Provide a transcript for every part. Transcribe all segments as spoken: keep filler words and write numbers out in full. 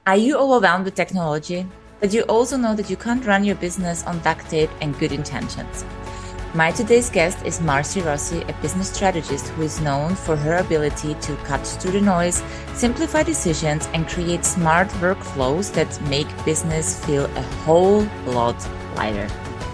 Are you overwhelmed with technology? But you also know that you can't run your business on duct tape and good intentions. My today's guest is Marcy Rossi, a business strategist who is known for her ability to cut through the noise, simplify decisions, and create smart workflows that make business feel a whole lot lighter.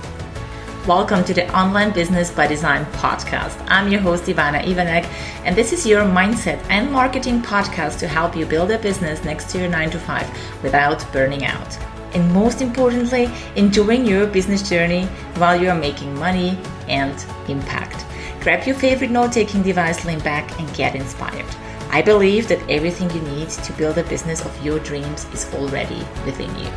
Welcome to the Online Business by Design podcast. I'm your host, Ivana Ivanek, and this is your mindset and marketing podcast to help you build a business next to your nine to five without burning out. And most importantly, enjoying your business journey while you are making money and impact. Grab your favorite note-taking device, lean back, and get inspired. I believe that everything you need to build a business of your dreams is already within you.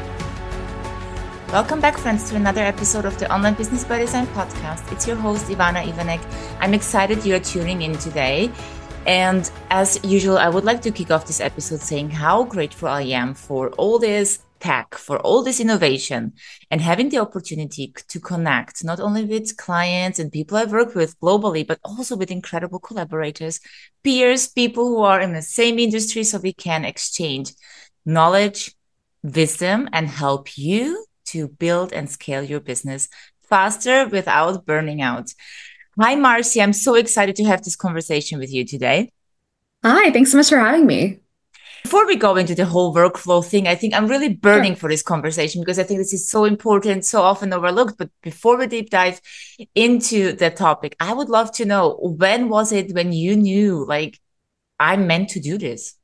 Welcome back, friends, to another episode of the Online Business by Design podcast. It's your host, Ivana Ivanek. I'm excited you're tuning in today. And as usual, I would like to kick off this episode saying how grateful I am for all this tech, for all this innovation, and having the opportunity to connect not only with clients and people I've worked with globally, but also with incredible collaborators, peers, people who are in the same industry, so we can exchange knowledge, wisdom, and help you to build and scale your business faster without burning out. Hi, Marcy. I'm so excited to have this conversation with you today. Hi, thanks so much for having me. Before we go into the whole workflow thing, I think I'm really burning Sure. for this conversation because I think this is so important, so often overlooked. But before we deep dive into the topic, I would love to know, when was it when you knew, like, I'm meant to do this?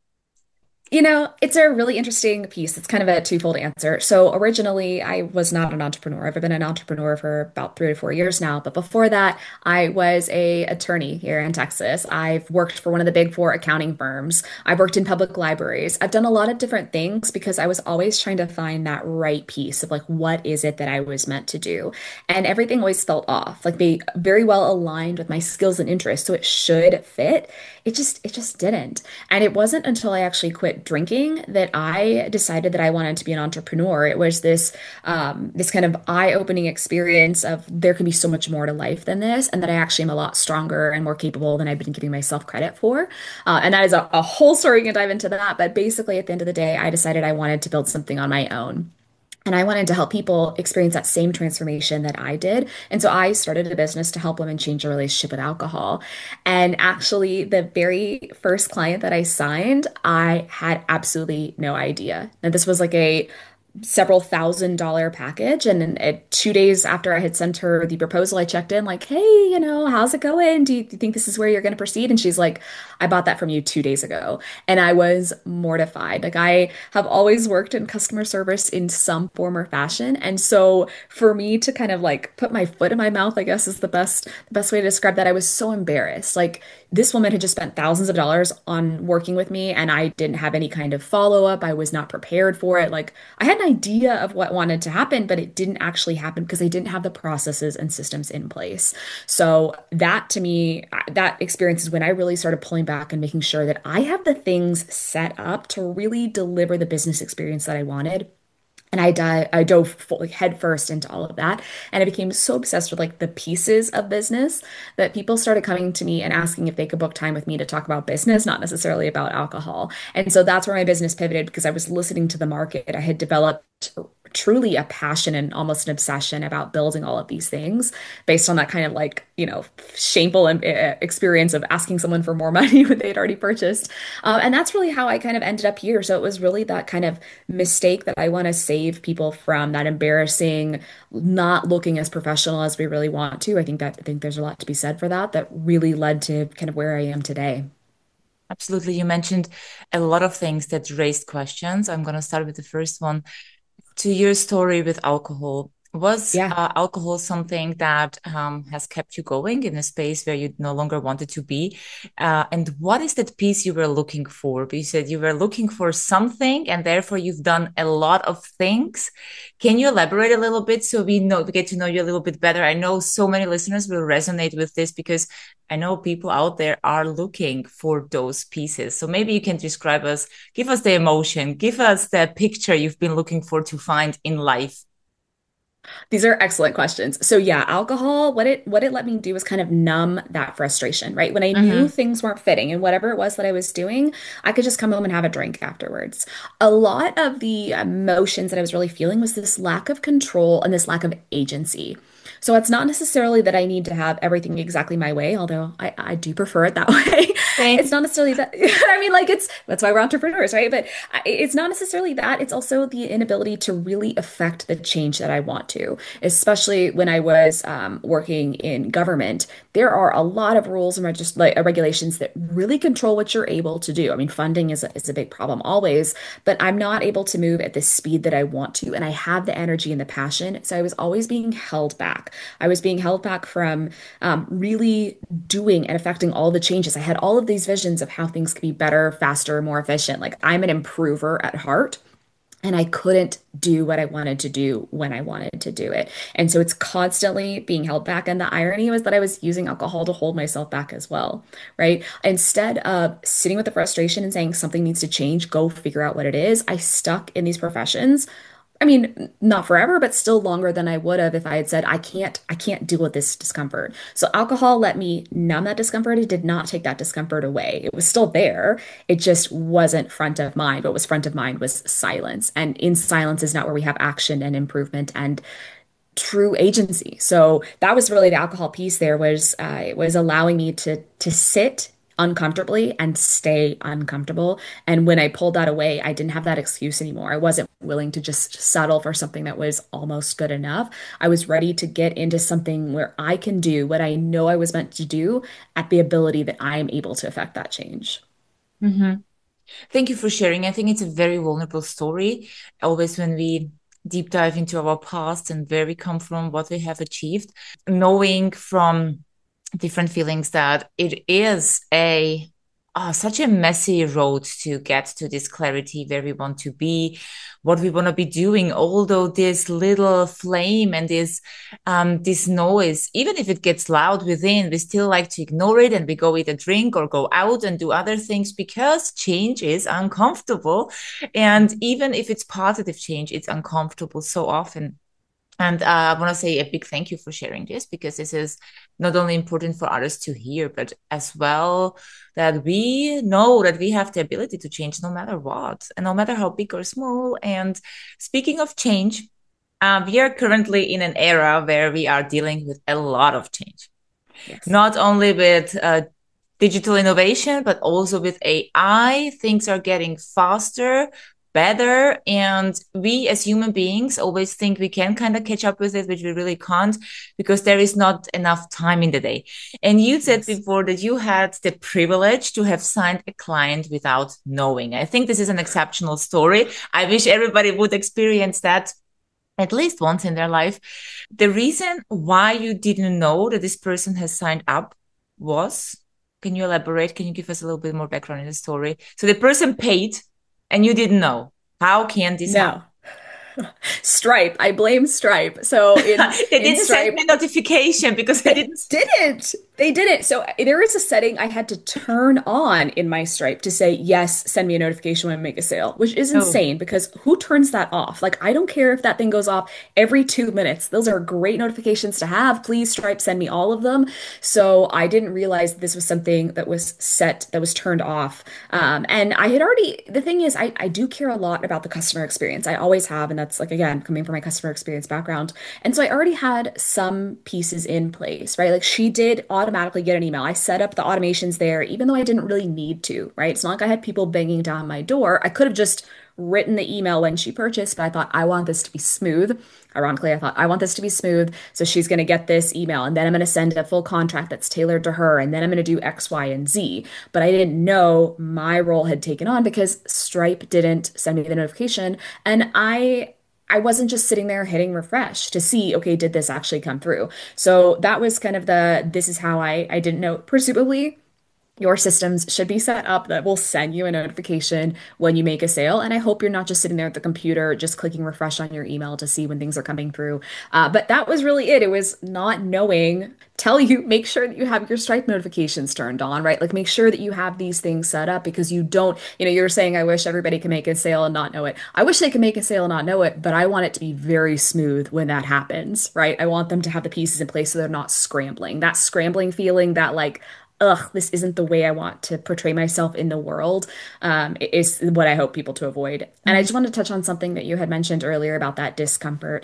You know, it's a really interesting piece. It's kind of a twofold answer. So originally, I was not an entrepreneur. I've been an entrepreneur for about three to four years now. But before that, I was a attorney here in Texas. I've worked for one of the big four accounting firms. I've worked in public libraries. I've done a lot of different things because I was always trying to find that right piece of like, what is it that I was meant to do? And everything always felt off. Like they very well aligned with my skills and interests. So it should fit. It just, it just didn't. And it wasn't until I actually quit drinking that I decided that I wanted to be an entrepreneur. It was this um, this kind of eye-opening experience of there can be so much more to life than this, and that I actually am a lot stronger and more capable than I've been giving myself credit for. Uh, and that is a, a whole story. We can dive into that. But basically, at the end of the day, I decided I wanted to build something on my own. And I wanted to help people experience that same transformation that I did. And so I started a business to help women change their relationship with alcohol. And actually, the very first client that I signed, I had absolutely no idea. Now, this was like a several thousand dollar package. And then uh, two days after I had sent her the proposal, I checked in like, hey, you know, how's it going? Do you, do you think this is where you're going to proceed? And she's like, I bought that from you two days ago. And I was mortified. Like I have always worked in customer service in some form or fashion. And so for me to kind of like put my foot in my mouth, I guess is the best, the best way to describe that. I was so embarrassed. Like this woman had just spent thousands of dollars on working with me and I didn't have any kind of follow up. I was not prepared for it. Like I had an idea of what wanted to happen, but it didn't actually happen because I didn't have the processes and systems in place. So that to me, that experience is when I really started pulling back and making sure that I have the things set up to really deliver the business experience that I wanted. And I dive, I dove full, like head first into all of that. And I became so obsessed with like the pieces of business that people started coming to me and asking if they could book time with me to talk about business, not necessarily about alcohol. And so that's where my business pivoted because I was listening to the market. I had developed truly a passion and almost an obsession about building all of these things based on that kind of like, you know, shameful uh, experience of asking someone for more money when they had already purchased. Um, and that's really how I kind of ended up here. So it was really that kind of mistake that I want to save people from, that embarrassing, not looking as professional as we really want to. I think that I think there's a lot to be said for that, that really led to kind of where I am today. Absolutely. You mentioned a lot of things that raised questions. I'm going to start with the first one. To your story with alcohol, was Yeah. uh, alcohol something that um, has kept you going in a space where you no longer wanted to be? Uh, and what is that piece you were looking for? You said you were looking for something, and therefore you've done a lot of things. Can you elaborate a little bit so we know we get to know you a little bit better? I know so many listeners will resonate with this because I know people out there are looking for those pieces. So maybe you can describe us, give us the emotion, give us the picture you've been looking for to find in life. These are excellent questions. So yeah, alcohol, what it what it let me do was kind of numb that frustration, right? When I knew Mm-hmm. things weren't fitting and whatever it was that I was doing, I could just come home and have a drink afterwards. A lot of the emotions that I was really feeling was this lack of control and this lack of agency. So it's not necessarily that I need to have everything exactly my way, although I, I do prefer it that way. It's Same. not necessarily that. I mean, like it's that's why we're entrepreneurs, right? But I- it's not necessarily that. It's also the inability to really affect the change that I want to, especially when I was um, working in government. There are a lot of rules and regis like uh, regulations that really control what you're able to do. I mean, funding is a, is a big problem always, but I'm not able to move at the speed that I want to, and I have the energy and the passion. So I was always being held back. I was being held back from um, really doing and affecting all the changes. I had all of these visions of how things could be better, faster, more efficient. Like I'm an improver at heart. And I couldn't do what I wanted to do when I wanted to do it. And so it's constantly being held back. And the irony was that I was using alcohol to hold myself back as well, right? Instead of sitting with the frustration and saying something needs to change, go figure out what it is, I stuck in these professions. I mean, not forever, but still longer than I would have if I had said, I can't, I can't deal with this discomfort. So alcohol let me numb that discomfort. It did not take that discomfort away. It was still there. It just wasn't front of mind. What was front of mind was silence. And in silence is not where we have action and improvement and true agency. So that was really the alcohol piece there was uh, it was allowing me to to sit uncomfortably and stay uncomfortable. And when I pulled that away, I didn't have that excuse anymore. I wasn't willing to just settle for something that was almost good enough. I was ready to get into something where I can do what I know I was meant to do at the ability that I am able to affect that change. Mm-hmm. Thank you for sharing. I think it's a very vulnerable story. Always when we deep dive into our past and where we come from, what we have achieved, knowing from different feelings that it is a oh, such a messy road to get to this clarity where we want to be, what we want to be doing. Although this little flame and this um, this noise, even if it gets loud within, we still like to ignore it and we go eat a drink or go out and do other things because change is uncomfortable. And even if it's positive change, it's uncomfortable so often. And uh, I want to say a big thank you for sharing this because this is not only important for others to hear, but as well that we know that we have the ability to change no matter what, and no matter how big or small. And speaking of change, uh, we are currently in an era where we are dealing with a lot of change, Yes. not only with uh, digital innovation, but also with A I. Things are getting faster, better. And we as human beings always think we can kind of catch up with it, which we really can't because there is not enough time in the day. And you said Yes. before that you had the privilege to have signed a client without knowing. I think this is an exceptional story. I wish everybody would experience that at least once in their life. The reason why you didn't know that this person has signed up was, can you elaborate? Can you give us a little bit more background in the story? So the person paid and you didn't know. How can this happen? No. Stripe. I blame Stripe. So in They in didn't send me Stripe, a notification because I they didn't. didn't. They didn't. So there is a setting I had to turn on in my Stripe to say, yes, send me a notification when I make a sale, which is Oh, insane because who turns that off? Like, I don't care if that thing goes off every two minutes. Those are great notifications to have. Please, Stripe, send me all of them. So I didn't realize this was something that was set, that was turned off. Um, and I had already, the thing is, I, I do care a lot about the customer experience. I always have. And that's like, again, coming from my customer experience background. And so I already had some pieces in place, right? Like she did automatically get an email. I set up the automations there, even though I didn't really need to, right? It's not like I had people banging down my door. I could have just written the email when she purchased, but I thought I want this to be smooth. Ironically, I thought I want this to be smooth. So she's going to get this email and then I'm going to send a full contract that's tailored to her. And then I'm going to do X, Y, and Z. But I didn't know my role had taken on because Stripe didn't send me the notification. And I I wasn't just sitting there hitting refresh to see, okay, did this actually come through? So that was kind of the this is how I I didn't know. Presumably, Your systems should be set up that will send you a notification when you make a sale. And I hope you're not just sitting there at the computer, just clicking refresh on your email to see when things are coming through. Uh, but that was really it. It was not knowing, tell you, make sure that you have your Stripe notifications turned on, right? Like make sure that you have these things set up because you don't, you know, you're saying, I wish everybody could make a sale and not know it. I wish they could make a sale and not know it, but I want it to be very smooth when that happens, right? I want them to have the pieces in place so they're not scrambling. That scrambling feeling, that like, ugh, this isn't the way I want to portray myself in the world, um, is what I hope people to avoid. And I Mhm. just want to touch on something that you had mentioned earlier about that discomfort.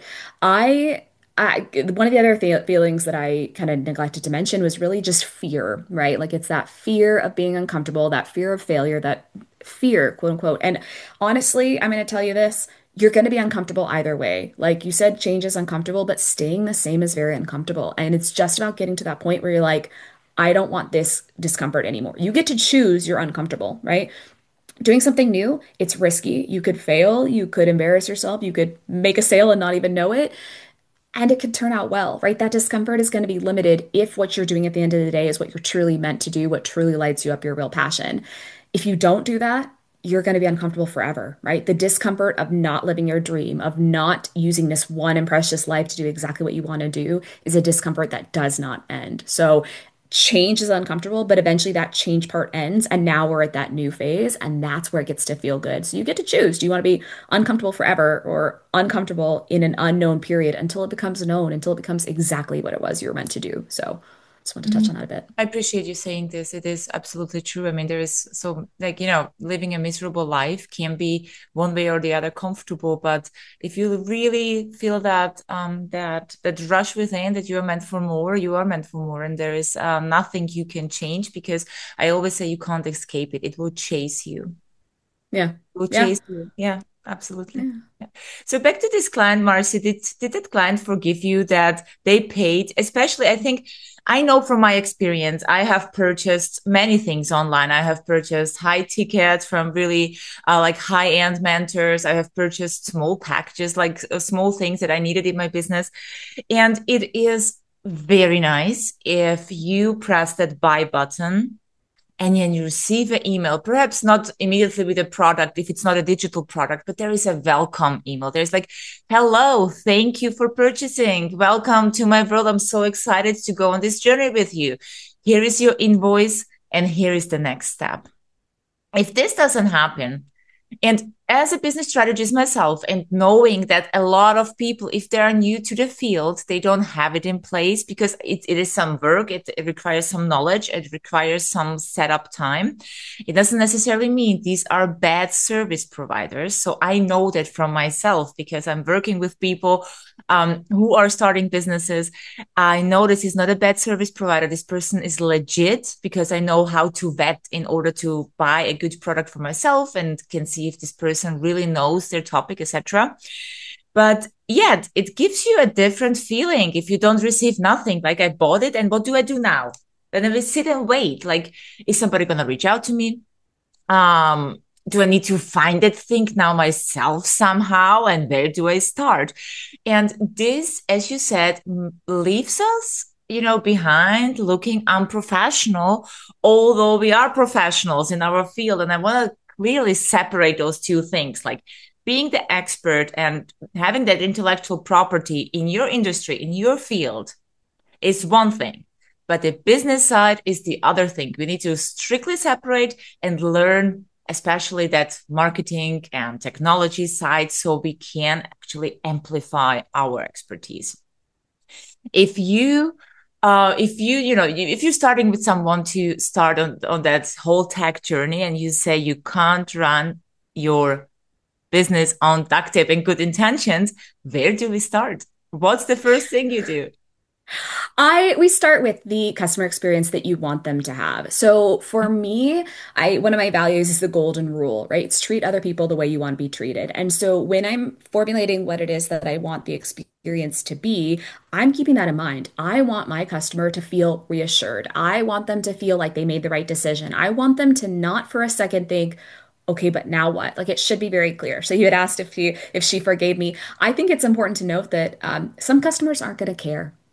I, I, one of the other th feelings that I kind of neglected to mention was really just fear, right? Like it's that fear of being uncomfortable, that fear of failure, that fear, quote unquote. And honestly, I'm going to tell you this. You're going to be uncomfortable either way. Like you said, change is uncomfortable, but staying the same is very uncomfortable. And it's just about getting to that point where you're like, I don't want this discomfort anymore. You get to choose your uncomfortable, right? Doing something new, it's risky. You could fail, you could embarrass yourself, you could make a sale and not even know it, and it could turn out well, right? That discomfort is going to be limited if what you're doing at the end of the day is what you're truly meant to do, what truly lights you up, your real passion. If you don't do that, you're going to be uncomfortable forever, right? The discomfort of not living your dream, of not using this one and precious life to do exactly what you want to do is a discomfort that does not end. So change is uncomfortable, but eventually that change part ends. And now we're at that new phase, and that's where it gets to feel good. So you get to choose. Do you want to be uncomfortable forever or uncomfortable in an unknown period until it becomes known, until it becomes exactly what it was you were meant to do? So just want to touch Mhm. on that a bit. I appreciate you saying this. It is absolutely true. I mean, there is so, like, you know, living a miserable life can be one way or the other comfortable, but if you really feel that um that that rush within that you are meant for more, you are meant for more, and there is um, nothing you can change because I always say you can't escape it. It will chase you. Yeah. Will Yeah. chase you. Yeah, absolutely. Yeah. Yeah. So back to this client, Marcy, did did that client forgive you that they paid? Especially, I think I know from my experience, I have purchased many things online. I have purchased high tickets from really uh, like high end mentors. I have purchased small packages, like uh, small things that I needed in my business, and it is very nice if you press that buy button and then you receive an email, perhaps not immediately with a product if it's not a digital product, but there is a welcome email. There's like, hello, thank you for purchasing. Welcome to my world. I'm so excited to go on this journey with you. Here is your invoice, and here is the next step. If this doesn't happen, and as a business strategist myself, and knowing that a lot of people, if they are new to the field, they don't have it in place because it, it is some work, it, it requires some knowledge, it requires some setup time. It doesn't necessarily mean these are bad service providers. So I know that from myself because I'm working with people um, who are starting businesses. I know this is not a bad service provider. This person is legit because I know how to vet in order to buy a good product for myself and can see if this person really knows their topic, et cetera. But yet it gives you a different feeling if you don't receive nothing. Like I bought it, and what do I do now? Then I will sit and wait. Like, is somebody gonna reach out to me? Um, do I need to find that thing now myself somehow? And where do I start? And this, as you said, leaves us, you know, behind looking unprofessional, although we are professionals in our field. And I want to clearly separate those two things, like being the expert and having that intellectual property in your industry, in your field is one thing. But the business side is the other thing. We need to strictly separate and learn, especially that marketing and technology side, so we can actually amplify our expertise. If you uh, if you, you know, if you're starting with someone to start on, on that whole tech journey and you say you can't run your business on duct tape and good intentions, where do we start? What's the first thing you do? I we start with the customer experience that you want them to have. So for me, I one of my values is the golden rule, right? It's treat other people the way you want to be treated. And so when I'm formulating what it is that I want the experience to be, I'm keeping that in mind. I want my customer to feel reassured. I want them to feel like they made the right decision. I want them to not for a second think, okay, but now what? Like it should be very clear. So you had asked if she if she forgave me. I think it's important to note that um, some customers aren't going to care.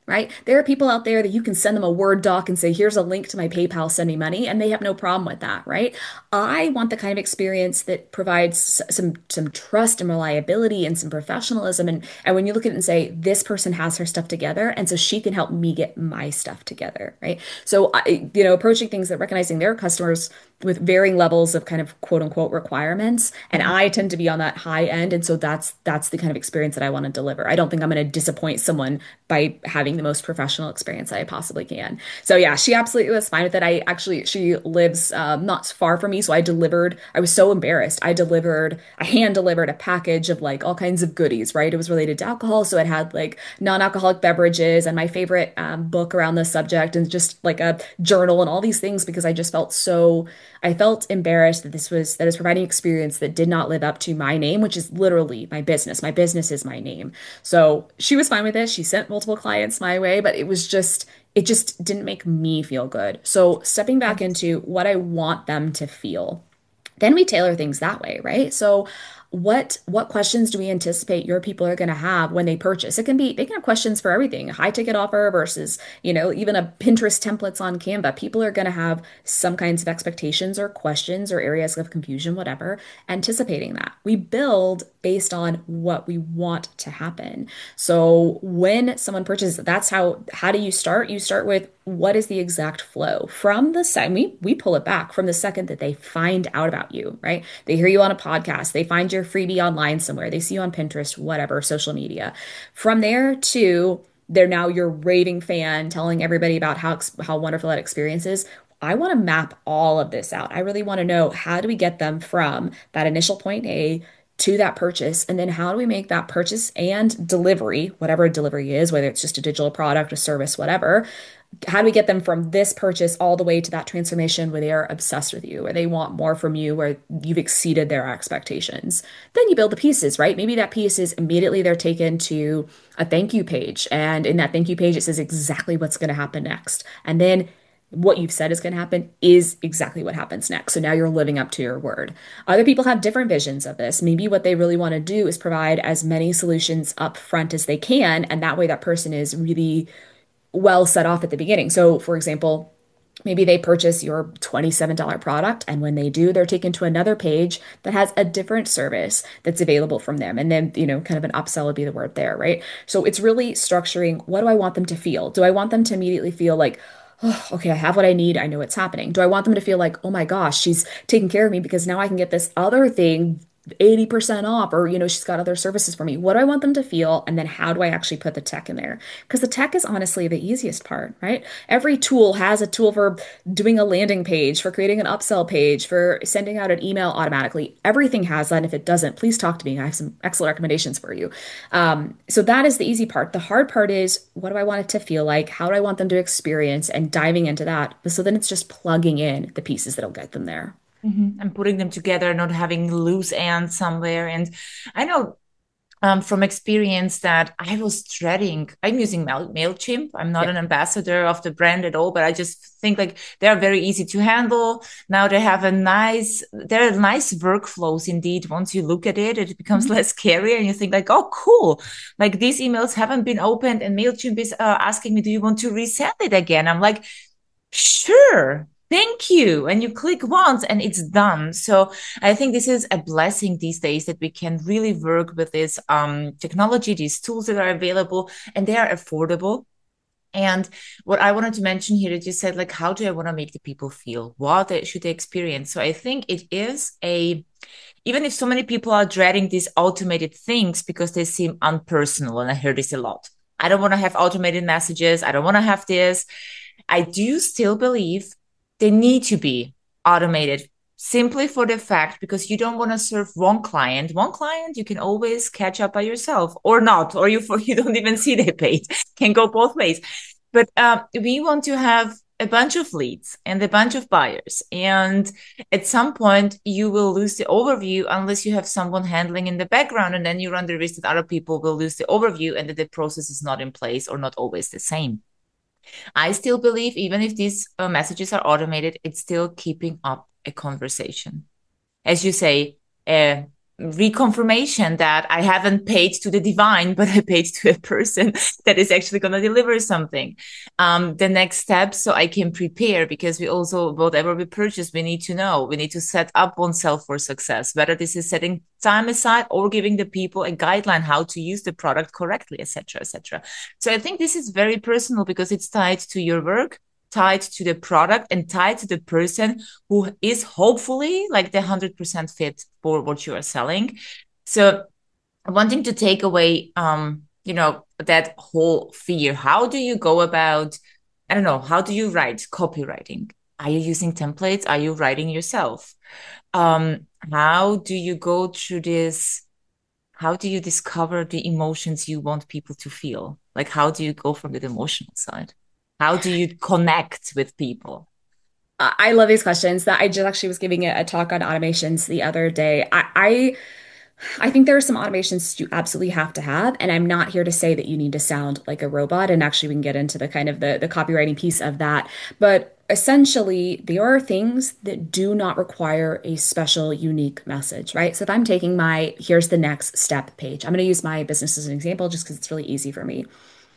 right? There are people out there that you can send them a Word doc and say, here's a link to my PayPal, send me money, and they have no problem with that, right? I want the kind of experience that provides some some trust and reliability and some professionalism. And, and when you look at it and say, this person has her stuff together, and so she can help me get my stuff together, right? So, I, you know, approaching things that recognizing their customers with varying levels of kind of quote unquote requirements. And Mhm. I tend to be on that high end. And so that's that's the kind of experience that I want to deliver. I don't think I'm going to disappoint someone by having the most professional experience that I possibly can. So yeah, she absolutely was fine with it. I actually she lives um, not far from me, so I delivered. I was so embarrassed. I delivered, I hand delivered a package of like all kinds of goodies. Right, it was related to alcohol, so it had like non-alcoholic beverages and my favorite um, book around the subject, and just like a journal and all these things because I just felt so. I felt embarrassed that this was that I was providing experience that did not live up to my name, which is literally my business. My business is my name. So she was fine with it. She sent multiple clients my way, but it was just, it just didn't make me feel good. So stepping back Yes. into what I want them to feel, then we tailor things that way, right? So what what questions do we anticipate your people are going to have when they purchase? It can be they can have questions for everything, a high ticket offer versus, you know, even a Pinterest templates on Canva. People are going to have some kinds of expectations or questions or areas of confusion, whatever, anticipating that. We build based on what we want to happen. So when someone purchases, that's how how do you start? You start with what is the exact flow from the second we, we pull it back from the second that they find out about you, right? They hear you on a podcast, they find your freebie online somewhere, they see you on Pinterest, whatever, social media. From there to they're now your raving fan telling everybody about how how wonderful that experience is. I want to map all of this out. I really want to know how do we get them from that initial point A to that purchase, and then how do we make that purchase and delivery, whatever delivery is, whether it's just a digital product, a service, whatever, how do we get them from this purchase all the way to that transformation where they are obsessed with you, where they want more from you, where you've exceeded their expectations? Then you build the pieces, right? Maybe that piece is immediately they're taken to a thank you page. And in that thank you page, it says exactly what's going to happen next. And then what you've said is going to happen is exactly what happens next. So now you're living up to your word. Other people have different visions of this. Maybe what they really want to do is provide as many solutions up front as they can. And that way, that person is really well set off at the beginning. So, for example, maybe they purchase your twenty-seven dollars product, and when they do, they're taken to another page that has a different service that's available from them. And then, you know, kind of an upsell would be the word there, right? So it's really structuring what do I want them to feel? Do I want them to immediately feel like, oh, okay, I have what I need. I know what's happening. Do I want them to feel like, oh my gosh, she's taking care of me because now I can get this other thing eighty percent off, or, you know, she's got other services for me? What do I want them to feel? And then how do I actually put the tech in there? Because the tech is honestly the easiest part, right? Every tool has a tool for doing a landing page, for creating an upsell page, for sending out an email automatically. Everything has that. And if it doesn't, please talk to me. I have some excellent recommendations for you. Um, so that is the easy part. The hard part is, what do I want it to feel like? How do I want them to experience? And diving into that. So then it's just plugging in the pieces that'll get them there. Mhm. And putting them together, not having loose ends somewhere. And I know um, from experience that I was dreading. I'm using Mail MailChimp. I'm not Yeah. an ambassador of the brand at all, but I just think like they're very easy to handle. Now they have a nice, there are nice workflows indeed. Once you look at it, it becomes Mhm. less scary and you think like, oh, cool. Like these emails haven't been opened and MailChimp is uh, asking me, do you want to resend it again? I'm like, sure. Thank you. And you click once and it's done. So I think this is a blessing these days that we can really work with this um, technology, these tools that are available, and they are affordable. And what I wanted to mention here is you said, like, how do I want to make the people feel? What they, should they experience? So I think it is a, even if so many people are dreading these automated things because they seem unpersonal, and I hear this a lot. I don't want to have automated messages. I don't want to have this. I do still believe they need to be automated simply for the fact because you don't want to serve one client. One client you can always catch up by yourself or not, or you you don't even see they paid. Can go both ways. But uh, we want to have a bunch of leads and a bunch of buyers. And at some point, you will lose the overview unless you have someone handling in the background. And then you run the risk that other people will lose the overview and that the process is not in place or not always the same. I still believe, even if these uh, messages are automated, it's still keeping up a conversation. As you say, uh, reconfirmation that I haven't paid to the divine, but I paid to a person that is actually going to deliver something. Um, the next step, so I can prepare, because we also, whatever we purchase, we need to know, we need to set up oneself for success, whether this is setting time aside or giving the people a guideline how to use the product correctly, et cetera, et cetera. So I think this is very personal because it's tied to your work, tied to the product, and tied to the person who is hopefully like the one hundred percent fit for what you are selling. So wanting to take away, um, you know, that whole fear, how do you go about, I don't know, how do you write copywriting? Are you using templates? Are you writing yourself? Um, how do you go through this? How do you discover the emotions you want people to feel? Like, how do you go from the emotional side? How do you connect with people? I I love these questions. That I just actually was giving a, a talk on automations the other day. I, I I think there are some automations you absolutely have to have, and I'm not here to say that you need to sound like a robot. And actually, we can get into the kind of the the copywriting piece of that. But essentially, there are things that do not require a special, unique message, right? So if I'm taking my here's the next step page, I'm going to use my business as an example just because it's really easy for me.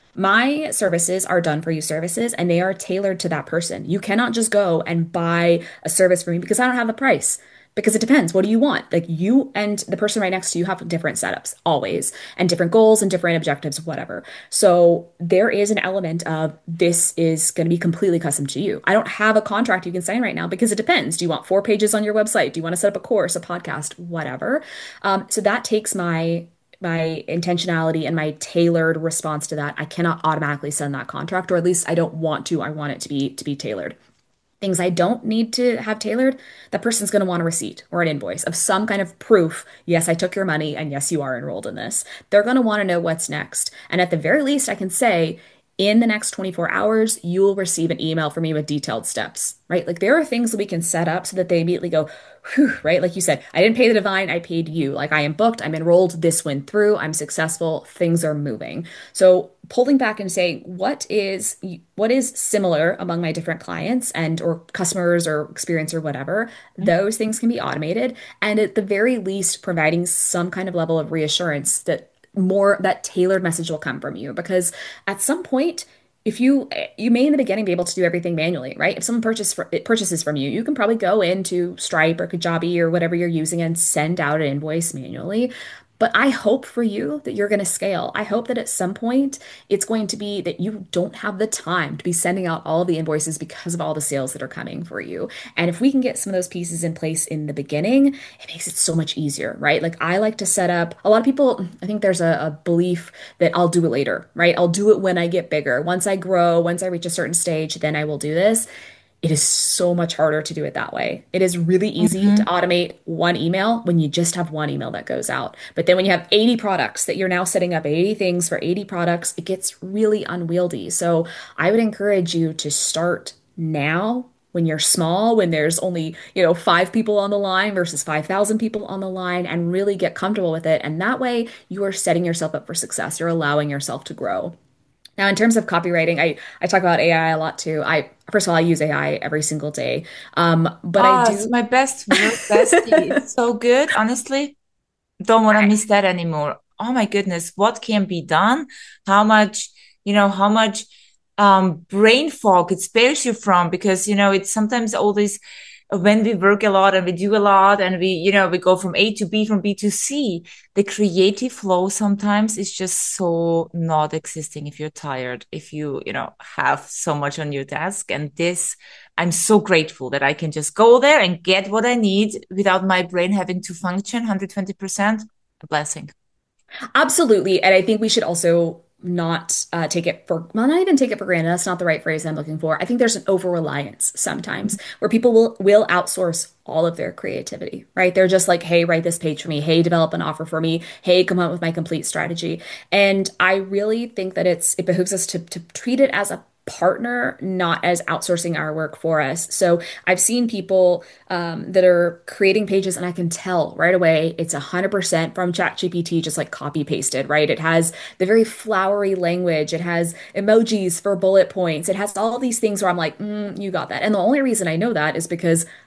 My services are done for you services and they are tailored to that person. You cannot just go and buy a service from me because I don't have the price. Because it depends. What do you want? Like you and the person right next to you have different setups always and different goals and different objectives, whatever. So there is an element of this is going to be completely custom to you. I don't have a contract you can sign right now because it depends. Do you want four pages on your website? Do you want to set up a course, a podcast, whatever? Um, so that takes my my intentionality and my tailored response to that. I cannot automatically send that contract, or at least I don't want to. I want it to be to be tailored. Things I don't need to have tailored, that person's going to want a receipt or an invoice of some kind of proof. Yes, I took your money and yes, you are enrolled in this. They're going to want to know what's next. And at the very least, I can say, in the next twenty-four hours, you will receive an email from me with detailed steps, right? Like there are things that we can set up so that they immediately go, whew, right? Like you said, I didn't pay the divine, I paid you. Like I am booked, I'm enrolled, this went through, I'm successful, things are moving. So pulling back and saying, what is what is similar among my different clients and or customers or experience or whatever, those things can be automated. And at the very least, providing some kind of level of reassurance that more that tailored message will come from you because at some point if you you may in the beginning be able to do everything manually, right? If someone purchases for, it purchases from you, you can probably go into Stripe or Kajabi or whatever you're using and send out an invoice manually. But I hope for you that you're going to scale. I hope that at some point it's going to be that you don't have the time to be sending out all of the invoices because of all the sales that are coming for you. And if we can get some of those pieces in place in the beginning, it makes it so much easier, right? Like I like to set up, a lot of people, I think there's a, a belief that I'll do it later, right? I'll do it when I get bigger. Once I grow, once I reach a certain stage, then I will do this. It is so much harder to do it that way. It is really easy to Mm-hmm. automate one email when you just have one email that goes out. But then when you have eighty products that you're now setting up eighty things for eighty products, it gets really unwieldy. So I would encourage you to start now when you're small, when there's only, you know, five people on the line versus five thousand people on the line and really get comfortable with it. And that way you are setting yourself up for success. You're allowing yourself to grow. Now, in terms of copywriting, I, I talk about A I a lot too. I first of all, I use A I every single day. Um, but I Ah, it's do my best work bestie. It's so good, honestly. Don't want to miss that anymore. Oh my goodness, what can be done? How much, you know, how much um brain fog it spares you from, because you know it's sometimes all this, when we work a lot and we do a lot and we, you know, we go from A to B, from B to C, the creative flow sometimes is just so not existing if you're tired, if you, you know, have so much on your desk. And this, I'm so grateful that I can just go there and get what I need without my brain having to function one hundred twenty percent. A blessing. absolutely. And I think we should also not uh, take it for, well, not even take it for granted. That's not the right phrase I'm looking for. I think there's an over reliance sometimes where people will will outsource all of their creativity, right? They're just like, hey, write this page for me. Hey, develop an offer for me. Hey, come up with my complete strategy. And I really think that it's it behooves us to to treat it as a partner, not as outsourcing our work for us. So I've seen people um, that are creating pages, and I can tell right away it's one hundred percent from ChatGPT, just like copy pasted, right? It has the very flowery language, it has emojis for bullet points, it has all these things where I'm like, mm, you got that. And the only reason I know that is because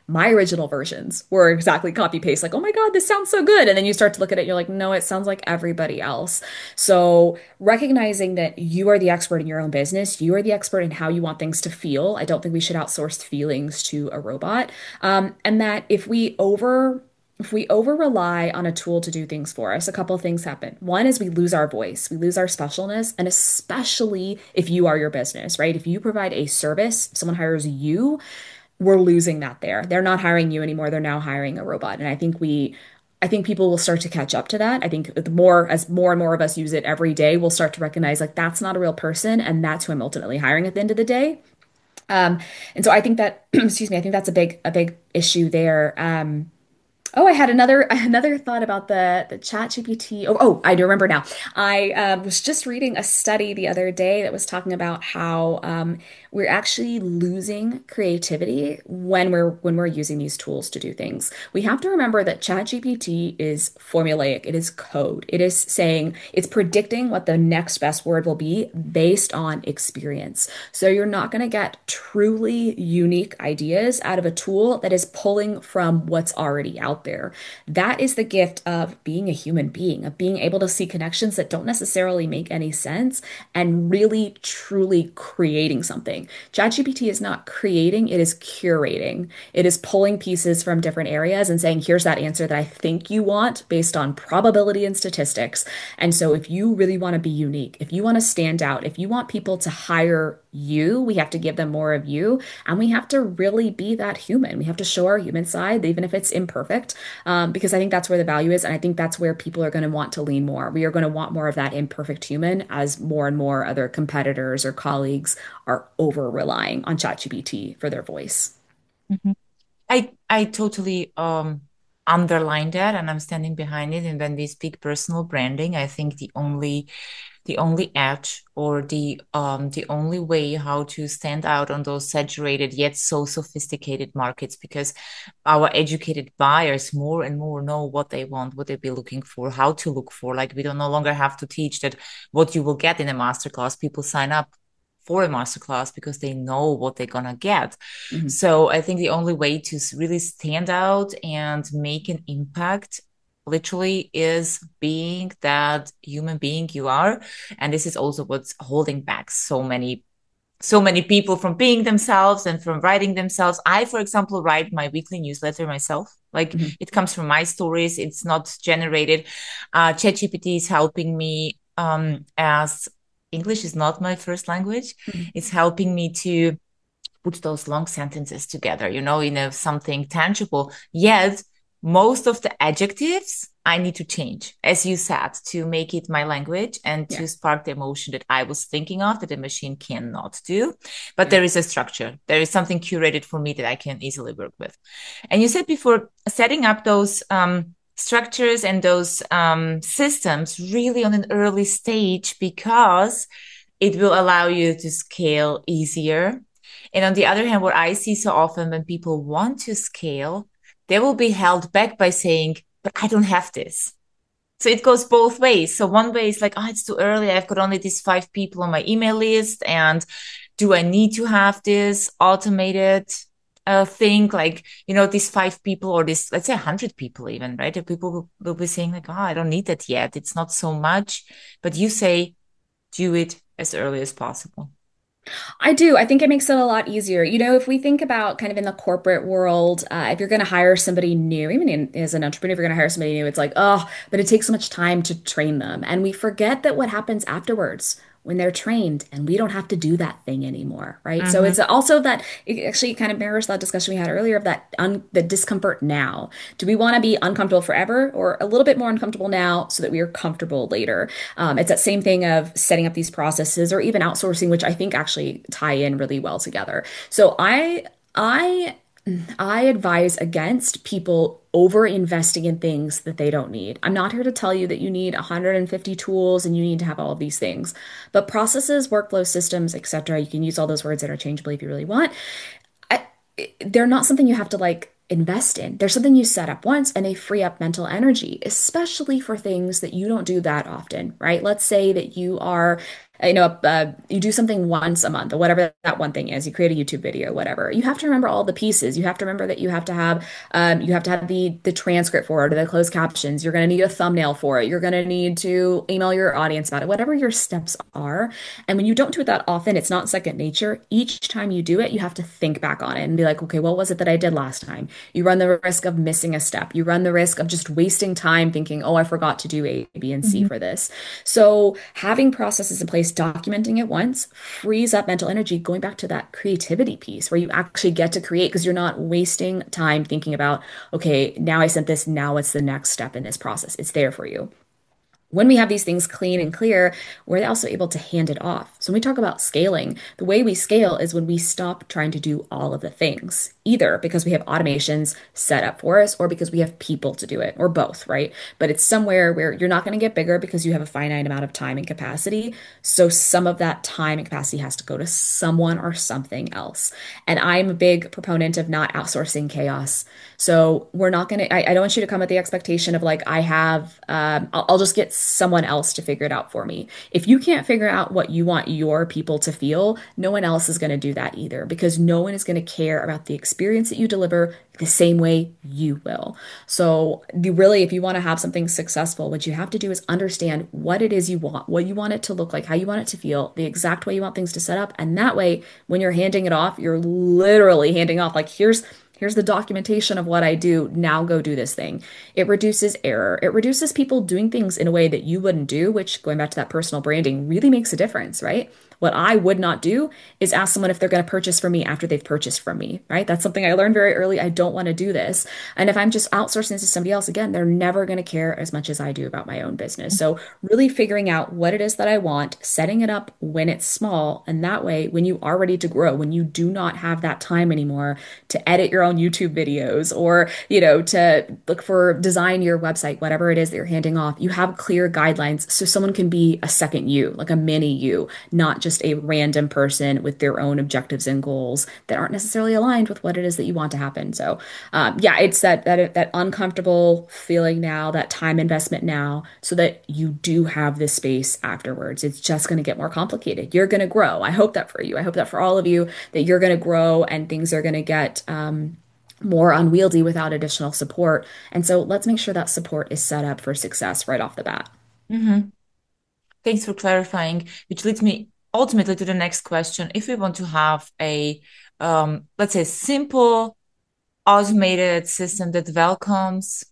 my original versions were exactly copy paste, like, oh my God, this sounds so good. And then you start to look at it, and you're like, no, it sounds like everybody else. So recognizing that you are the expert in your own business, you are the expert in how you want things to feel. I don't think we should outsource feelings to a robot. Um, and that if we over if we over rely on a tool to do things for us, a couple of things happen. One is we lose our voice, we lose our specialness, and especially if you are your business, right? If you provide a service, someone hires you, we're losing that there. They're not hiring you anymore. They're now hiring a robot. And I think we, I think people will start to catch up to that. I think the more, as more and more of us use it every day, we'll start to recognize like that's not a real person. And that's who I'm ultimately hiring at the end of the day. Um, and so I think that, excuse me, I think that's a big, a big issue there. Um, Oh, I had another another thought about the the Chat G P T. Oh, oh, I do remember now. I um, was just reading a study the other day that was talking about how um, we're actually losing creativity when we're when we're using these tools to do things. We have to remember that Chat G P T is formulaic. It is code. It is saying it's predicting what the next best word will be based on experience. So you're not going to get truly unique ideas out of a tool that is pulling from what's already out there. That is the gift of being a human being, of being able to see connections that don't necessarily make any sense and really truly creating something. ChatGPT is not creating, it is curating. It is pulling pieces from different areas and saying, here's that answer that I think you want based on probability and statistics. And so if you really want to be unique, if you want to stand out, if you want people to hire you, we have to give them more of you, and we have to really be that human. We have to show our human side, even if it's imperfect, um, because I think that's where the value is, and I think that's where people are going to want to lean more. We are going to want more of that imperfect human as more and more other competitors or colleagues are over relying on ChatGPT for their voice. Mhm. I I totally um underline that, and I'm standing behind it. And when we speak personal branding, I think the only the only edge, or the um the only way how to stand out on those saturated yet so sophisticated markets, because our educated buyers more and more know what they want, what they be looking for, how to look for. Like, we don't no longer have to teach that what you will get in a masterclass. People sign up for a masterclass because they know what they're gonna get. Mhm. So I think the only way to really stand out and make an impact literally is being that human being you are. And this is also what's holding back so many so many people from being themselves and from writing themselves. I, for example, write my weekly newsletter myself. Like, Mhm. it comes from my stories. It's not generated. Uh, ChatGPT is helping me, um, as English is not my first language. Mhm. It's helping me to put those long sentences together, you know, in a something tangible. Yet most of the adjectives I need to change, as you said, to make it my language and Yeah. to spark the emotion that I was thinking of that the machine cannot do. But Yeah. there is a structure. There is something curated for me that I can easily work with. And you said before, setting up those um, structures and those um, systems really on an early stage, because it will allow you to scale easier. And on the other hand, what I see so often when people want to scale, they will be held back by saying, but I don't have this. So it goes both ways. So one way is like, oh, it's too early. I've got only these five people on my email list. And do I need to have this automated uh, thing? Like, you know, these five people, or this, let's say a hundred people even, right? The people will, will be saying like, oh, I don't need that yet. It's not so much. But you say, do it as early as possible. I do. I think it makes it a lot easier. You know, if we think about kind of in the corporate world, uh, if you're going to hire somebody new, even in, as an entrepreneur, if you're going to hire somebody new, it's like, oh, but it takes so much time to train them. And we forget that what happens afterwards when they're trained and we don't have to do that thing anymore, right? So Mm-hmm. it's also that it actually kind of mirrors that discussion we had earlier of that un, the discomfort now. Do we want to be uncomfortable forever, or a little bit more uncomfortable now so that we are comfortable later? Um, it's that same thing of setting up these processes or even outsourcing, which I think actually tie in really well together. So I I I advise against people over investing in things that they don't need. I'm not here to tell you that you need one hundred fifty tools and you need to have all of these things, but processes, workflow systems, et cetera. You can use all those words interchangeably if you really want. I, they're not something you have to like invest in. They're something you set up once and they free up mental energy, especially for things that you don't do that often, right? Let's say that you are you know, uh, you do something once a month or whatever that one thing is. You create a YouTube video, whatever. You have to remember all the pieces. You have to remember that you have to have, um, you have to have the the transcript for it or the closed captions. You're going to need a thumbnail for it. You're going to need to email your audience about it, whatever your steps are. And when you don't do it that often, it's not second nature. Each time you do it, you have to think back on it and be like, okay, what was it that I did last time? You run the risk of missing a step. You run the risk of just wasting time thinking, oh, I forgot to do A, B, and C Mhm. for this. So having processes in place, documenting it once, frees up mental energy, going back to that creativity piece where you actually get to create because you're not wasting time thinking about, okay, now I sent this, now what's the next step in this process? It's there for you. When we have these things clean and clear, we're also able to hand it off. So when we talk about scaling, the way we scale is when we stop trying to do all of the things, either because we have automations set up for us or because we have people to do it, or both, right? But it's somewhere where you're not going to get bigger because you have a finite amount of time and capacity. So some of that time and capacity has to go to someone or something else. And I'm a big proponent of not outsourcing chaos. So we're not going to, I don't want you to come with the expectation of like, I have, um, I'll, I'll just get someone else to figure it out for me. If you can't figure out what you want your people to feel, no one else is going to do that either because no one is going to care about the experience that you deliver the same way you will. So the, really, if you want to have something successful, what you have to do is understand what it is you want, what you want it to look like, how you want it to feel, the exact way you want things to set up. And that way, when you're handing it off, you're literally handing off like, here's Here's the documentation of what I do. Now go do this thing. It reduces error. It reduces people doing things in a way that you wouldn't do, which going back to that personal branding really makes a difference, right? What I would not do is ask someone if they're going to purchase from me after they've purchased from me, right? That's something I learned very early. I don't want to do this. And if I'm just outsourcing this to somebody else, again, they're never going to care as much as I do about my own business. So really figuring out what it is that I want, setting it up when it's small. And that way, when you are ready to grow, when you do not have that time anymore to edit your own YouTube videos or, you know, to look for design your website, whatever it is that you're handing off, you have clear guidelines so someone can be a second you, like a mini you, not just a random person with their own objectives and goals that aren't necessarily aligned with what it is that you want to happen. So, um, yeah, it's that that that uncomfortable feeling now, that time investment now, so that you do have this space afterwards. It's just going to get more complicated. You're going to grow. I hope that for you. I hope that for all of you that you're going to grow and things are going to get um, more unwieldy without additional support. And so let's make sure that support is set up for success right off the bat. Mhm. Thanks for clarifying, which leads me ultimately to the next question. If we want to have a, um, let's say, simple automated system that welcomes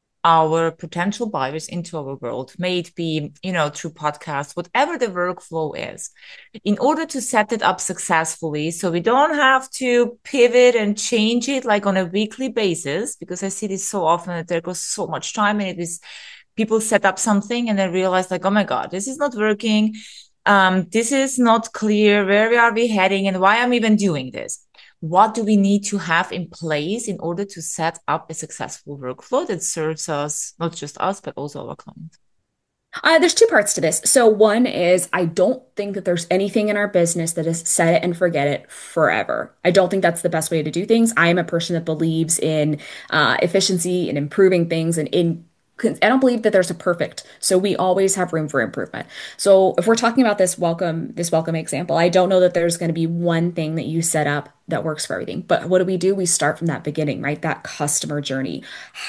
our potential buyers into our world, may it be, you know, through podcasts, whatever the workflow is, in order to set it up successfully, so we don't have to pivot and change it like on a weekly basis, because I see this so often that there goes so much time in it. Is people set up something and then realize like, oh my God, this is not working. Um, this is not clear. Where are we heading and why I'm even doing this? What do we need to have in place in order to set up a successful workflow that serves us, not just us, but also our clients? Uh, there's two parts to this. So one is I don't think that there's anything in our business that is set it and forget it forever. I don't think that's the best way to do things. I am a person that believes in uh, efficiency and improving things and in I don't believe that there's a perfect. So we always have room for improvement. So if we're talking about this welcome, this welcome example, I don't know that there's going to be one thing that you set up that works for everything. But what do we do? We start from that beginning, right? That customer journey.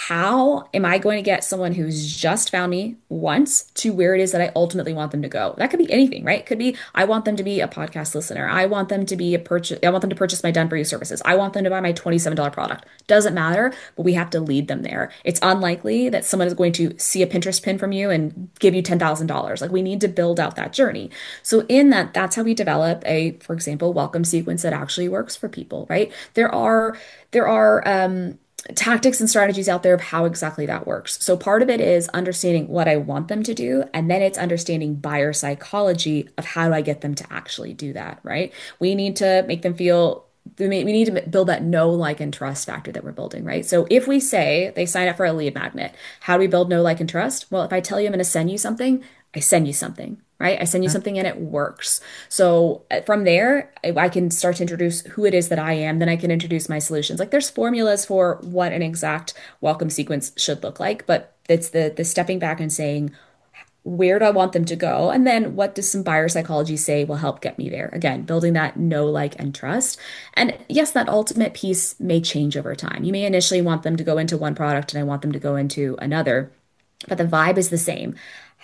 How am I going to get someone who's just found me once to where it is that I ultimately want them to go? That could be anything, right? It could be I want them to be a podcast listener. I want them to be a purchase. I want them to purchase my Done For You services. I want them to buy my twenty-seven dollars product. Doesn't matter, but we have to lead them there. It's unlikely that someone is going to see a Pinterest pin from you and give you ten thousand dollars. Like we need to build out that journey. So in that, that's how we develop a, for example, welcome sequence that actually works for people, right? There are there are um, tactics and strategies out there of how exactly that works. So part of it is understanding what I want them to do, and then it's understanding buyer psychology of how do I get them to actually do that, right? We need to make them feel we need to build that know, like, and trust factor that we're building, right? So if we say they sign up for a lead magnet, how do we build know, like, and trust? Well, if I tell you I'm going to send you something, I send you something, right? I send you something and it works. So uh, from there, I I can start to introduce who it is that I am. Then I can introduce my solutions. Like there's formulas for what an exact welcome sequence should look like, but it's the the stepping back and saying, Where do I want them to go? And then what does some buyer psychology say will help get me there? Again, building that know, like, and trust. And yes, that ultimate piece may change over time. You may initially want them to go into one product and I want them to go into another, but the vibe is the same.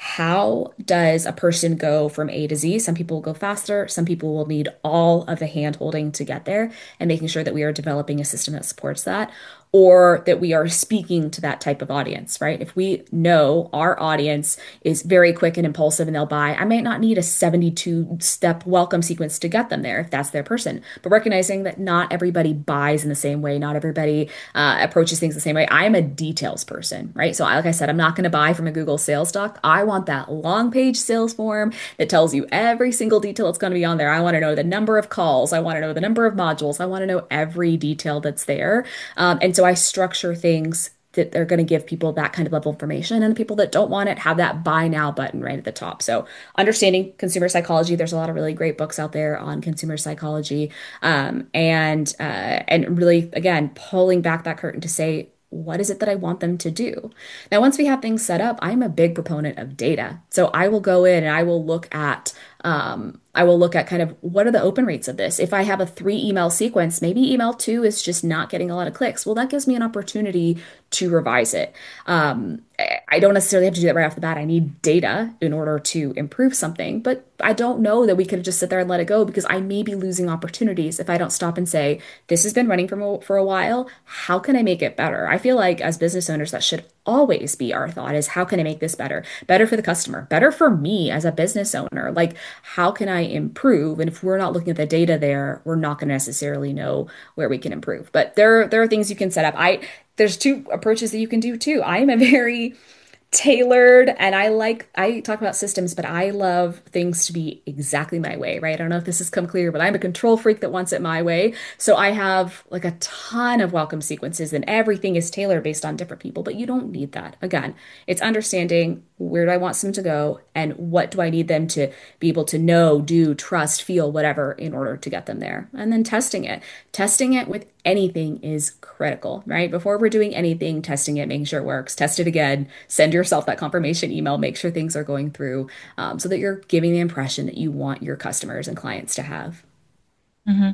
How does a person go from A to Z? Some people will go faster. Some people will need all of the hand holding to get there, and making sure that we are developing a system that supports that, or that we are speaking to that type of audience, right? If we know our audience is very quick and impulsive and they'll buy, I might not need a seventy-two step welcome sequence to get them there if that's their person. But recognizing that not everybody buys in the same way, not everybody uh, approaches things the same way. I'm a details person, right? So, like I said, I'm not going to buy from a Google sales doc. I want that long page sales form that tells you every single detail that's going to be on there. I want to know the number of calls. I want to know the number of modules. I want to know every detail that's there. Um, and so I structure things that they're going to give people that kind of level of information, and the people that don't want it have that buy now button right at the top. So understanding consumer psychology, there's a lot of really great books out there on consumer psychology, um, and uh, and really, again, pulling back that curtain to say, what is it that I want them to do? Now, once we have things set up, I'm a big proponent of data. So I will go in and I will look at um, I will look at kind of what are the open rates of this. If I have a three email sequence, maybe email two is just not getting a lot of clicks. Well, that gives me an opportunity to revise it. Um, I don't necessarily have to do that right off the bat. I need data in order to improve something, but I don't know that we could just sit there and let it go, because I may be losing opportunities if I don't stop and say, this has been running for, a- for a while. How can I make it better? I feel like as business owners, that should always be our thought is, how can I make this better? Better for the customer, better for me as a business owner. Like, how can I improve? And if we're not looking at the data there, we're not going to necessarily know where we can improve. But there, there are things you can set up. I There's two approaches that you can do too. I am a very tailored, and I like I talk about systems, but I love things to be exactly my way, right? I don't know if this has come clear, but I'm a control freak that wants it my way. So I have like a ton of welcome sequences, and everything is tailored based on different people, but you don't need that. Again, it's understanding, where do I want them to go and what do I need them to be able to know, do, trust, feel, whatever, in order to get them there. And then testing it. Testing it with anything is critical, right? Before we're doing anything, testing it, making sure it works, test it again, send yourself that confirmation email, make sure things are going through, um, so that you're giving the impression that you want your customers and clients to have. Mhm.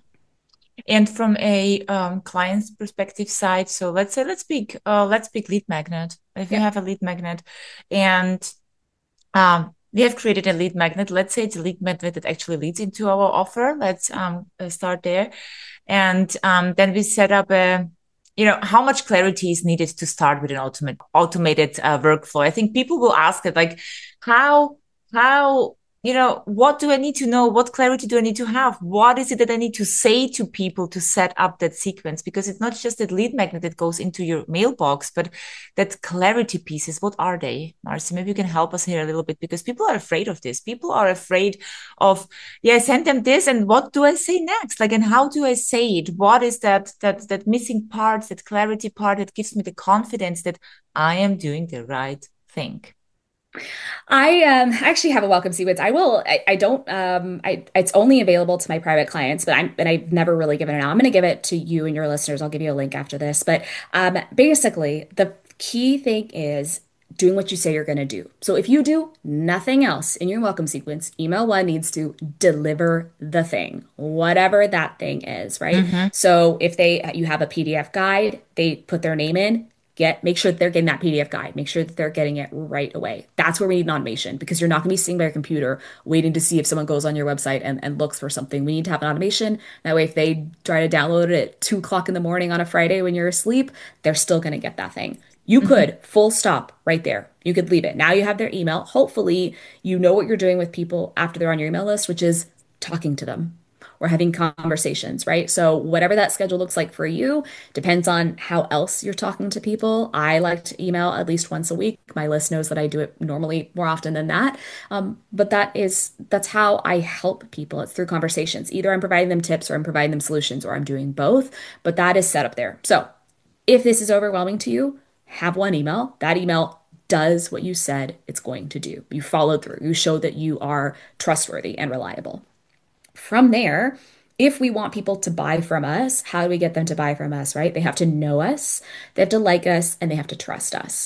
And from a um, client's perspective side, so let's say let's speak uh, let's speak lead magnet. If you Yep. have a lead magnet, and um, we have created a lead magnet, let's say it's a lead magnet that actually leads into our offer. Let's um, uh, start there, and um, then we set up a, you know, how much clarity is needed to start with an ultimate automated uh, workflow. I think people will ask it like, how how you know, what do I need to know? What clarity do I need to have? What is it that I need to say to people to set up that sequence? Because it's not just that lead magnet that goes into your mailbox, but that clarity pieces. What are they, Marcy? Maybe you can help us here a little bit, because people are afraid of this. People are afraid of, yeah, send them this, and what do I say next? Like, and how do I say it? What is that that that missing part, that clarity part that gives me the confidence that I am doing the right thing? I um actually have a welcome sequence. I will. I, I don't. Um. I It's only available to my private clients, but I'm. But I've never really given it out. I'm going to give it to you and your listeners. I'll give you a link after this. But um, basically, the key thing is doing what you say you're going to do. So if you do nothing else in your welcome sequence, email one needs to deliver the thing, whatever that thing is, right? Mm-hmm. So if they you have a P D F guide, they put their name in. Get make sure that they're getting that P D F guide. Make sure that they're getting it right away. That's where we need an automation, because you're not going to be sitting by your computer waiting to see if someone goes on your website and, and looks for something. We need to have an automation. That way, if they try to download it at two o'clock in the morning on a Friday when you're asleep, they're still going to get that thing. You Mm-hmm. could full stop right there. You could leave it. Now you have their email. Hopefully, you know what you're doing with people after they're on your email list, which is talking to them or having conversations, right? So, whatever that schedule looks like for you depends on how else you're talking to people. I like to email at least once a week. My list knows that I do it normally more often than that. Um, but that is that's how I help people. It's through conversations. Either I'm providing them tips or I'm providing them solutions, or I'm doing both. But that is set up there. So, if this is overwhelming to you, have one email. That email does what you said it's going to do. You followed through. You show that you are trustworthy and reliable. From there, if we want people to buy from us, how do we get them to buy from us, right? They have to know us, they have to like us, and they have to trust us.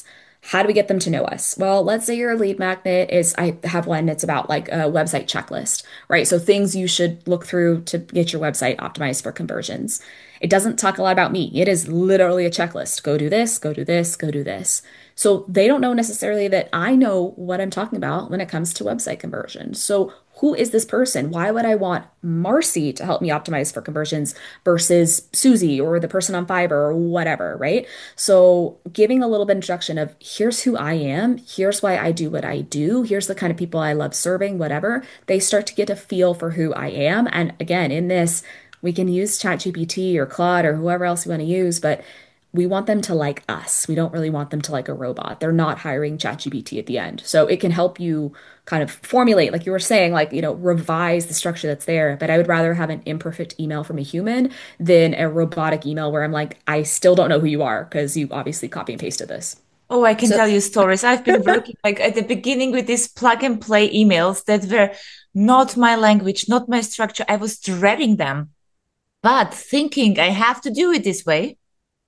How do we get them to know us? Well, let's say your lead magnet is, I have one that's about like a website checklist, right? So things you should look through to get your website optimized for conversions. It doesn't talk a lot about me. It is literally a checklist. Go do this, go do this, go do this. So they don't know necessarily that I know what I'm talking about when it comes to website conversion. So who is this person? Why would I want Marcy to help me optimize for conversions versus Susie or the person on Fiverr or whatever, right? So giving a little bit of introduction of here's who I am, here's why I do what I do, here's the kind of people I love serving, whatever. They start to get a feel for who I am. And again, in this, we can use ChatGPT or Claude or whoever else you want to use, but we want them to like us. We don't really want them to like a robot. They're not hiring ChatGPT at the end. So it can help you kind of formulate, like you were saying, like, you know, revise the structure that's there. But I would rather have an imperfect email from a human than a robotic email where I'm like, I still don't know who you are because you obviously copy and pasted this. Oh, I can So tell you stories. I've been working like at the beginning with these plug and play emails that were not my language, not my structure. I was dreading them, but thinking I have to do it this way.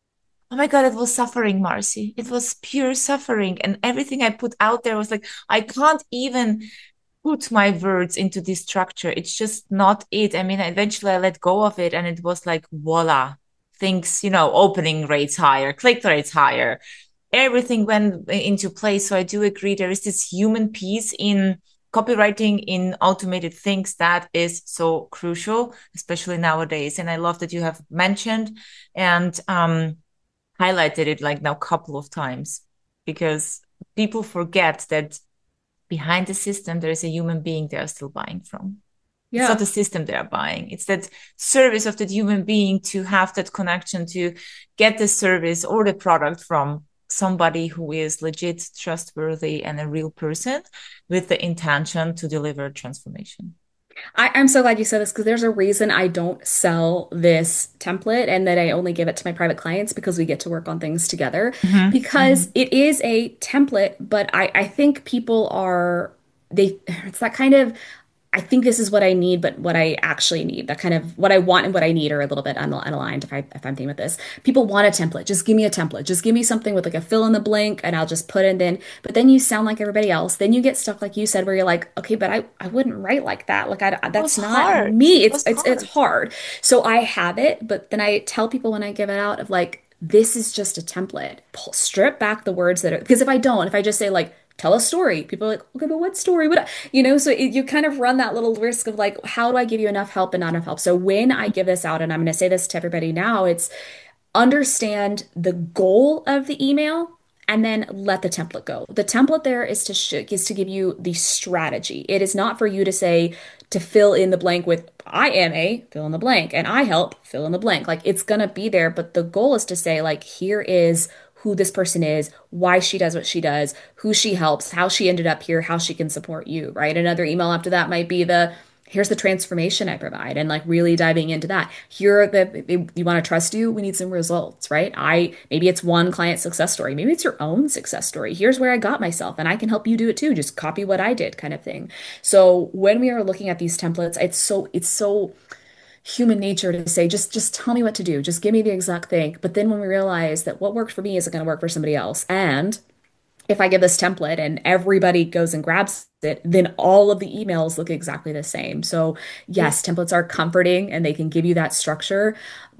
Oh my God, it was suffering, Marcy. It was pure suffering. And everything I put out there was like, I can't even put my words into this structure. It's just not it. I mean, eventually I let go of it and it was like, voila, things, you know, opening rates higher, click rates higher. Everything went into place. So I do agree there is this human piece in copywriting, in automated things that is so crucial, especially nowadays. And I love that you have mentioned and um highlighted it like now a couple of times because people forget that behind the system there is a human being they are still buying from. It's not yeah. the system they are buying. It's that service of that human being to have that connection to get the service or the product from somebody who is legit, trustworthy, and a real person with the intention to deliver transformation. I, I'm so glad you said this because there's a reason I don't sell this template and that I only give it to my private clients because we get to work on things together. Mm-hmm. Because Mm-hmm. it is a template, but I, I think people are they it's that kind of I think this is what I need, but what I actually need, that kind of what I want and what I need are a little bit un unaligned if I if I'm thinking with this. People want a template. Just give me a template. Just give me something with like a fill in the blank and I'll just put it in. But then you sound like everybody else. Then you get stuck like you said, where you're like, okay, but I, I wouldn't write like that. Like I It was that's not hard. me. It It's was it's it's hard. hard. So I have it, but then I tell people when I give it out of like, this is just a template. Pull, strip back the words that are because if I don't, if I just say like tell a story. People are like, okay, but what story? What, you know, so it, you kind of run that little risk of like, how do I give you enough help and not enough help? So when I give this out, and I'm going to say this to everybody now, it's understand the goal of the email and then let the template go. The template there is to sh is to give you the strategy. It is not for you to say to fill in the blank with I am a fill in the blank and I help fill in the blank. Like it's gonna be there, but the goal is to say like here is who this person is, why she does what she does, who she helps, how she ended up here, how she can support you, right? Another email after that might be the here's the transformation I provide and like really diving into that. Here are the you want to trust you, we need some results, right? I maybe it's one client success story, maybe it's your own success story. Here's where I got myself and I can help you do it too. Just copy what I did kind of thing. So when we are looking at these templates, it's so it's so human nature to say just just tell me what to do. Just give me the exact thing. But then when we realize that what worked for me isn't going to work for somebody else and if I give this template and everybody goes and grabs it, then all of the emails look exactly the same. So, yes, templates are comforting and they can give you that structure,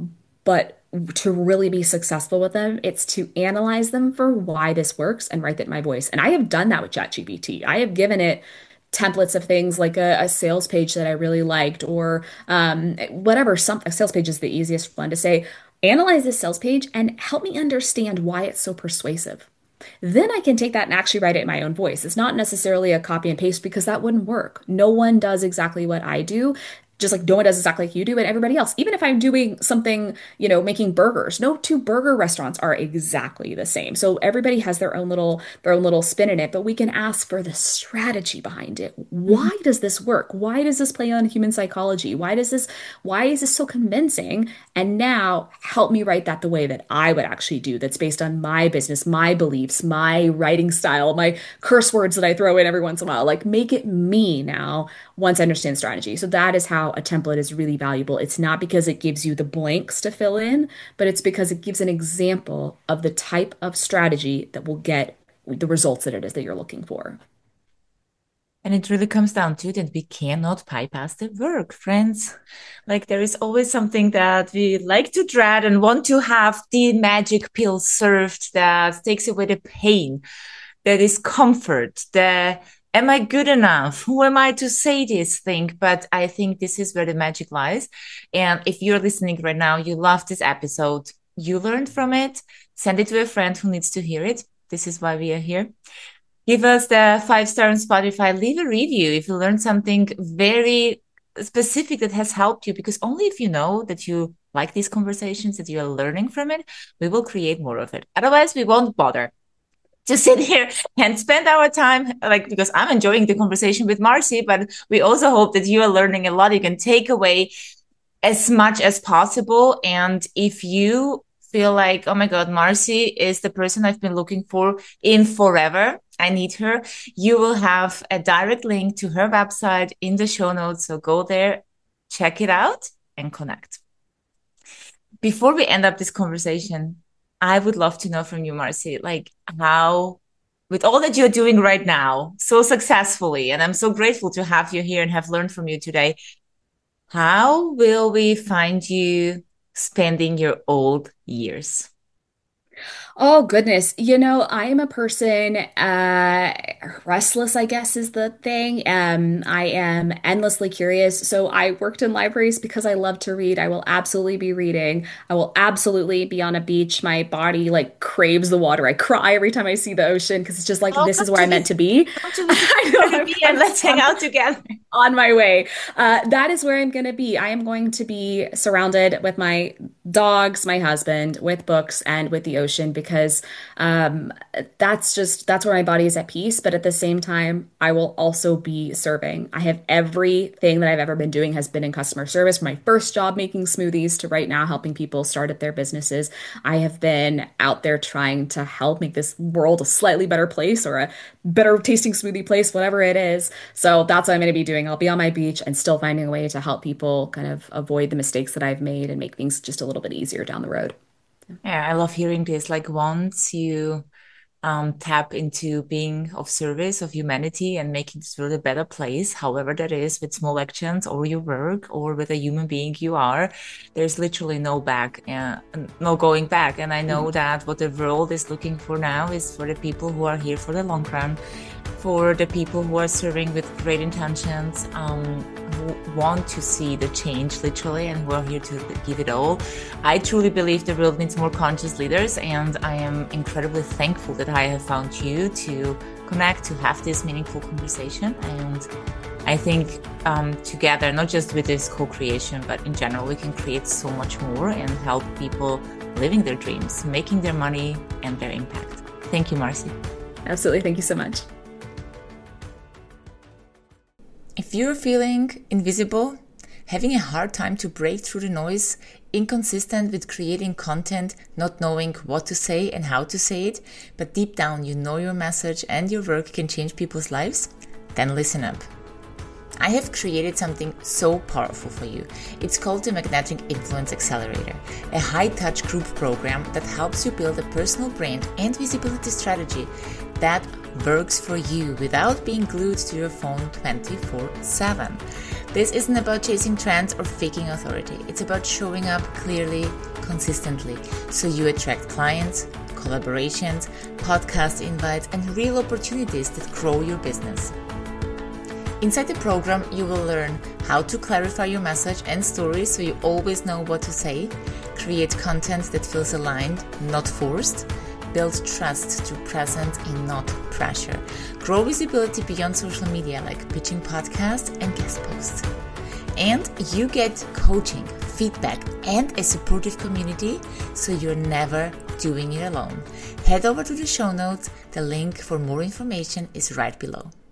but to really be successful with them, it's to analyze them for why this works and write that in my voice. And I have done that with ChatGPT. I have given it templates of things like a, a sales page that I really liked, or um, whatever. Some a sales page is the easiest one to say. Analyze this sales page and help me understand why it's so persuasive. Then I can take that and actually write it in my own voice. It's not necessarily a copy and paste because that wouldn't work. No one does exactly what I do. Just like no one does exactly like you do, and everybody else. Even if I'm doing something, you know, making burgers, no two burger restaurants are exactly the same. So everybody has their own little their own little spin in it, but we can ask for the strategy behind it. Mhm. Why does this work? Why does this play on human psychology? Why does this why is this so convincing? And now help me write that the way that I would actually do, that's based on my business, my beliefs, my writing style, my curse words that I throw in every once in a while. Like make it me now once I understand strategy. So that is how a template is really valuable. It's not because it gives you the blanks to fill in, but it's because it gives an example of the type of strategy that will get the results that it is that you're looking for. And it really comes down to that we cannot bypass the work, friends. Like there is always something that we like to dread and want to have the magic pill served that takes away the pain, that is comfort, the am I good enough? Who am I to say this thing? But I think this is where the magic lies. And if you're listening right now, you love this episode, you learned from it, send it to a friend who needs to hear it. This is why we are here. Give us the five star on Spotify. Leave a review if you learned something very specific that has helped you, because only if you know that you like these conversations, that you are learning from it, we will create more of it. Otherwise, we won't bother to sit here and spend our time, like, because I'm enjoying the conversation with Marcy, but we also hope that you are learning a lot. You can take away as much as possible. And if you feel like, oh my God, Marcy is the person I've been looking for in forever, I need her, you will have a direct link to her website in the show notes. So go there, check it out, and connect. Before we end up this conversation, I would love to know from you, Marcy, like how, with all that you're doing right now so successfully, and I'm so grateful to have you here and have learned from you today, how will we find you spending your old years? Oh goodness. You know, I am a person, uh, restless, I guess is the thing. Um, I am endlessly curious. So I worked in libraries because I love to read. I will absolutely be reading. I will absolutely be on a beach. My body like craves the water. I cry every time I see the ocean because it's just like, Oh, this come is where to I'm meant visit, to be. come to visit I know, I'm, me and I'm let's hang on, out together. on my way. Uh, that is where I'm going to be. I am going to be surrounded with my dogs, my husband, with books, and with the ocean because um, that's just that's where my body is at peace. But at the same time, I will also be serving. I have everything that I've ever been doing has been in customer service. From my first job making smoothies to right now helping people start up their businesses. I have been out there trying to help make this world a slightly better place or a better tasting smoothie place, whatever it is. So that's what I'm going to be doing. I'll be on my beach and still finding a way to help people kind of avoid the mistakes that I've made and make things just a little bit easier down the road. Yeah, I love hearing this. Like once you um, tap into being of service of humanity and making this world a better place, however that is, with small actions or your work or with a human being you are, there's literally no back, uh, no going back. And I know that what the world is looking for now is for the people who are here for the long run, for the people who are serving with great intentions, um, who want to see the change literally and who are here to give it all. I truly believe the world needs more conscious leaders, and I am incredibly thankful that I have found you to connect, to have this meaningful conversation. And I think um, together, not just with this co-creation, but in general, we can create so much more and help people living their dreams, making their money and their impact. Thank you, Marcy. Absolutely. Thank you so much. If you're feeling invisible, having a hard time to break through the noise, inconsistent with creating content, not knowing what to say and how to say it, but deep down you know your message and your work can change people's lives, then listen up. I have created something so powerful for you. It's called the Magnetic Influence Accelerator, a high-touch group program that helps you build a personal brand and visibility strategy that works for you without being glued to your phone twenty-four seven. This isn't about chasing trends or faking authority. It's about showing up clearly, consistently, so you attract clients, collaborations, podcast invites, and real opportunities that grow your business. Inside the program, you will learn how to clarify your message and story so you always know what to say, create content that feels aligned, not forced, build trust through presence and not pressure, grow visibility beyond social media like pitching podcasts and guest posts. And you get coaching, feedback, and a supportive community so you're never doing it alone. Head over to the show notes. The link for more information is right below.